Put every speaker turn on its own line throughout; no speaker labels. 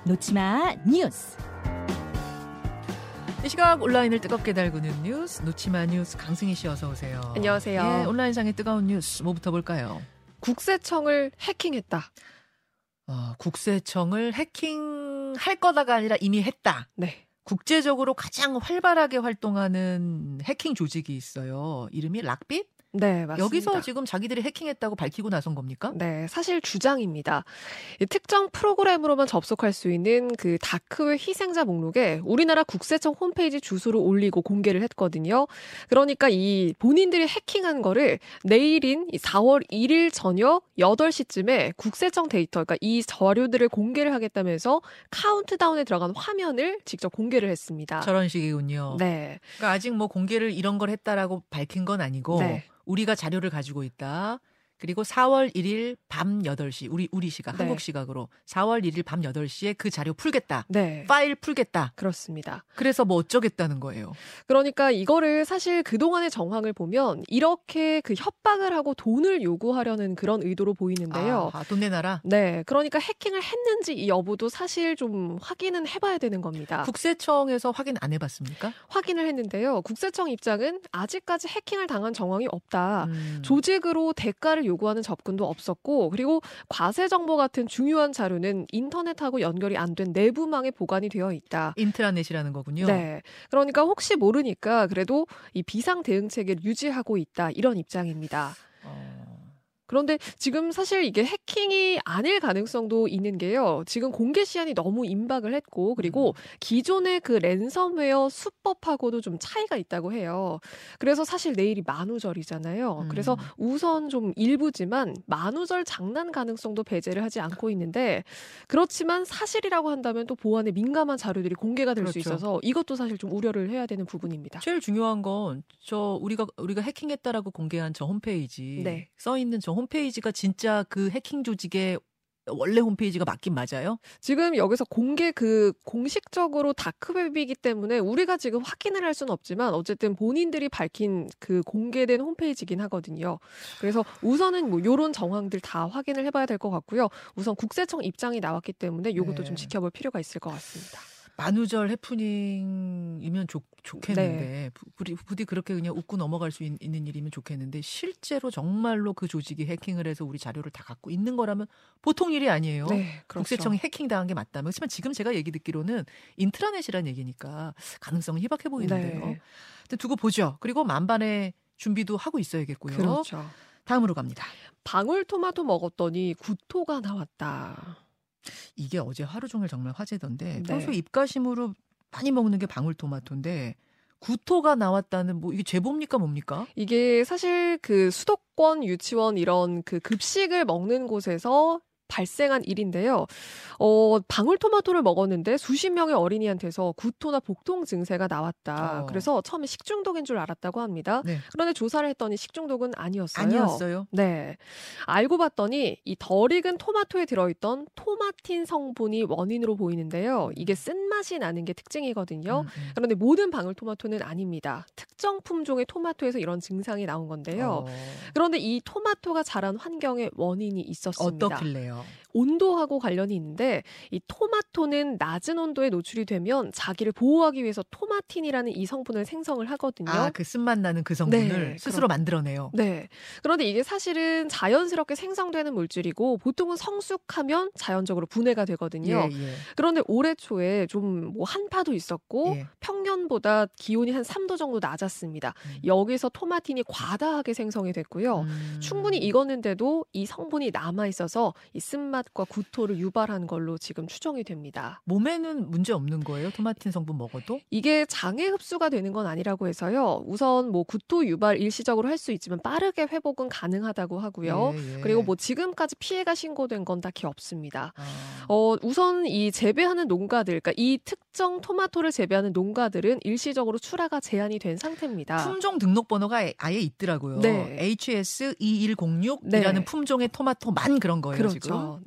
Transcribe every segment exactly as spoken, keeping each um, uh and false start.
놓치마 뉴스.
이 시각 온라인을 뜨겁게 달구는 뉴스, 놓치마 뉴스 강승희 씨 어서 오세요.
안녕하세요.
예, 온라인상의 뜨거운 뉴스 뭐부터 볼까요?
국세청을 해킹했다.
어, 국세청을 해킹할 거다가 아니라 이미 했다.
네.
국제적으로 가장 활발하게 활동하는 해킹 조직이 있어요. 이름이 락빗?
네, 맞습니다.
여기서 지금 자기들이 해킹했다고 밝히고 나선 겁니까?
네, 사실 주장입니다. 이 특정 프로그램으로만 접속할 수 있는 그 다크웹 희생자 목록에 우리나라 국세청 홈페이지 주소를 올리고 공개를 했거든요. 그러니까 이 본인들이 해킹한 거를 내일인 사월 일일 저녁 여덟 시쯤에 국세청 데이터, 그러니까 이 자료들을 공개를 하겠다면서 카운트다운에 들어간 화면을 직접 공개를 했습니다.
저런 식이군요.
네.
그러니까 아직 뭐 공개를 이런 걸 했다라고 밝힌 건 아니고
네.
우리가 자료를 가지고 있다. 그리고 사월 일일 밤 여덟 시, 우리 우리 시각,
네.
한국 시각으로 사월 일일 밤 여덟 시에 그 자료 풀겠다.
네.
파일 풀겠다.
그렇습니다.
그래서 뭐 어쩌겠다는 거예요.
그러니까 이거를 사실 그동안의 정황을 보면 이렇게 그 협박을 하고 돈을 요구하려는 그런 의도로 보이는데요.
아, 돈 내놔라.
네. 그러니까 해킹을 했는지 이 여부도 사실 좀 확인은 해봐야 되는 겁니다.
국세청에서 확인 안 해봤습니까?
확인을 했는데요. 국세청 입장은 아직까지 해킹을 당한 정황이 없다.
음.
조직으로 대가를 요구하는 접근도 없었고, 그리고 과세 정보 같은 중요한 자료는 인터넷하고 연결이 안 된 내부망에 보관이 되어 있다.
인트라넷이라는 거군요.
네. 그러니까 혹시 모르니까 그래도 이 비상 대응 체계를 유지하고 있다. 이런 입장입니다.
어...
그런데 지금 사실 이게 해킹이 아닐 가능성도 있는 게요. 지금 공개 시한이 너무 임박을 했고, 그리고 기존의 그 랜섬웨어 수법하고도 좀 차이가 있다고 해요. 그래서 사실 내일이 만우절이잖아요.
음.
그래서 우선 좀 일부지만 만우절 장난 가능성도 배제를 하지 않고 있는데, 그렇지만 사실이라고 한다면 또 보안에 민감한 자료들이 공개가 될 수
그렇죠.
있어서 이것도 사실 좀 우려를 해야 되는 부분입니다.
제일 중요한 건 저 우리가 우리가 해킹했다라고 공개한 저 홈페이지
네.
써 있는 저 홈페이지가 진짜 그 해킹 조직의 원래 홈페이지가 맞긴 맞아요?
지금 여기서 공개 그 공식적으로 다크웹이기 때문에 우리가 지금 확인을 할 수는 없지만 어쨌든 본인들이 밝힌 그 공개된 홈페이지긴 하거든요. 그래서 우선은 뭐 요런 정황들 다 확인을 해봐야 될 것 같고요. 우선 국세청 입장이 나왔기 때문에 이것도
네.
좀 지켜볼 필요가 있을 것 같습니다.
만우절 해프닝이면 좋, 좋겠는데
네.
부디, 부디 그렇게 그냥 웃고 넘어갈 수 있, 있는 일이면 좋겠는데 실제로 정말로 그 조직이 해킹을 해서 우리 자료를 다 갖고 있는 거라면 보통 일이 아니에요.
네, 그렇죠.
국세청이 해킹당한 게 맞다면. 그렇지만 지금 제가 얘기 듣기로는 인트라넷이라는 얘기니까 가능성은 희박해 보이는데요.
네.
근데 두고 보죠. 그리고 만반의 준비도 하고 있어야겠고요.
그렇죠.
다음으로 갑니다.
방울토마토 먹었더니 구토가 나왔다.
이게 어제 하루 종일 정말 화제던데
네.
평소에 입가심으로 많이 먹는 게 방울토마토인데 구토가 나왔다는 뭐 이게 제보입니까 뭡니까?
이게 사실 그 수도권 유치원 이런 그 급식을 먹는 곳에서 발생한 일인데요. 어, 방울토마토를 먹었는데 수십 명의 어린이한테서 구토나 복통 증세가 나왔다.
어.
그래서 처음에 식중독인 줄 알았다고 합니다.
네.
그런데 조사를 했더니 식중독은 아니었어요.
아니었어요.
네. 알고 봤더니 이 덜 익은 토마토에 들어있던 토마틴 성분이 원인으로 보이는데요. 이게 쓴맛이 나는 게 특징이거든요.
음, 음.
그런데 모든 방울토마토는 아닙니다. 특정 품종의 토마토에서 이런 증상이 나온 건데요.
어.
그런데 이 토마토가 자란 환경에 원인이 있었습니다.
어떻길래요?
온도하고 관련이 있는데 이 토마토는 낮은 온도에 노출이 되면 자기를 보호하기 위해서 토마틴이라는 이 성분을 생성을 하거든요.
아, 그 쓴맛 나는 그 성분을
네,
스스로
그럼-
만들어내요.
네. 그런데 이게 사실은 자연스럽게 생성되는 물질이고 보통은 성숙하면 자연적으로 분해가 되거든요.
예, 예.
그런데 올해 초에 좀 뭐 한파도 있었고
예.
평년보다 기온이 한 삼 도 정도 낮았습니다.
음.
여기서 토마틴이 과다하게 생성이 됐고요.
음.
충분히 익었는데도 이 성분이 남아 있어서 이 쓴맛과 구토를 유발한 걸로 지금 추정이 됩니다.
몸에는 문제 없는 거예요? 토마틴 성분 먹어도?
이게 장에 흡수가 되는 건 아니라고 해서요. 우선 뭐 구토 유발 일시적으로 할 수 있지만 빠르게 회복은 가능하다고 하고요.
예, 예.
그리고 뭐 지금까지 피해가 신고된 건 딱히 없습니다.
아.
어, 우선 이 재배하는 농가들, 그러니까 이 특정 토마토를 재배하는 농가들은 일시적으로 출하가 제한이 된 상태입니다.
품종 등록번호가 아예 있더라고요.
네.
에이치 에스 이일공육이라는
네.
품종의 토마토만 그런 거예요,
그렇죠.
지금.
네.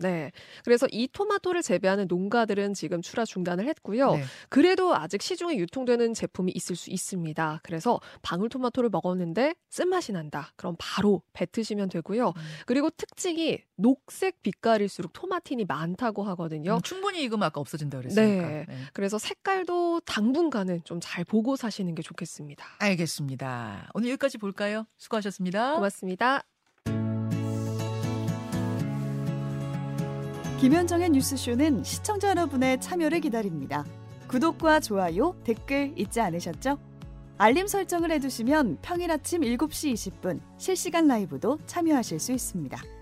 네. 그래서 이 토마토를 재배하는 농가들은 지금 출하 중단을 했고요.
네.
그래도 아직 시중에 유통되는 제품이 있을 수 있습니다. 그래서 방울토마토를 먹었는데 쓴맛이 난다. 그럼 바로 뱉으시면 되고요.
음.
그리고 특징이 녹색 빛깔일수록 토마틴이 많다고 하거든요.
음, 충분히 익으면 아까 없어진다 그랬으니까.
네.
네.
그래서 색깔도 당분간은 좀 잘 보고 사시는 게 좋겠습니다.
알겠습니다. 오늘 여기까지 볼까요? 수고하셨습니다.
고맙습니다.
김현정의 뉴스쇼는 시청자 여러분의 참여를 기다립니다. 구독과 좋아요, 댓글 잊지 않으셨죠? 알림 설정을 해두시면 평일 아침 일곱 시 이십 분 실시간 라이브도 참여하실 수 있습니다.